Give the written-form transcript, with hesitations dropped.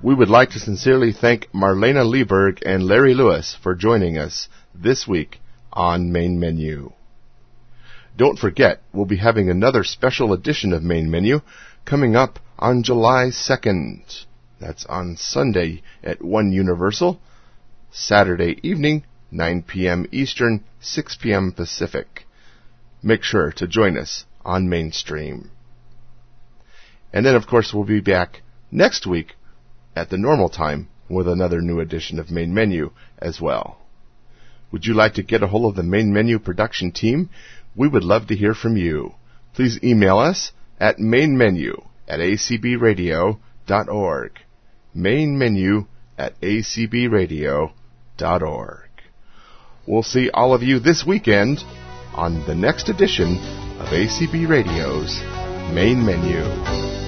We would like to sincerely thank Marlena Lieberg and Larry Lewis for joining us this week on Main Menu. Don't forget, we'll be having another special edition of Main Menu coming up on July 2nd. That's on Sunday at 1 Universal, Saturday evening, 9 p.m. Eastern, 6 p.m. Pacific. Make sure to join us on Mainstream. And then, of course, we'll be back next week at the normal time with another new edition of Main Menu as well. Would you like to get a hold of the Main Menu production team? We would love to hear from you. Please email us at mainmenu@acbradio.org. mainmenu@acbradio.org. We'll see all of you this weekend on the next edition of ACB Radio's Main Menu.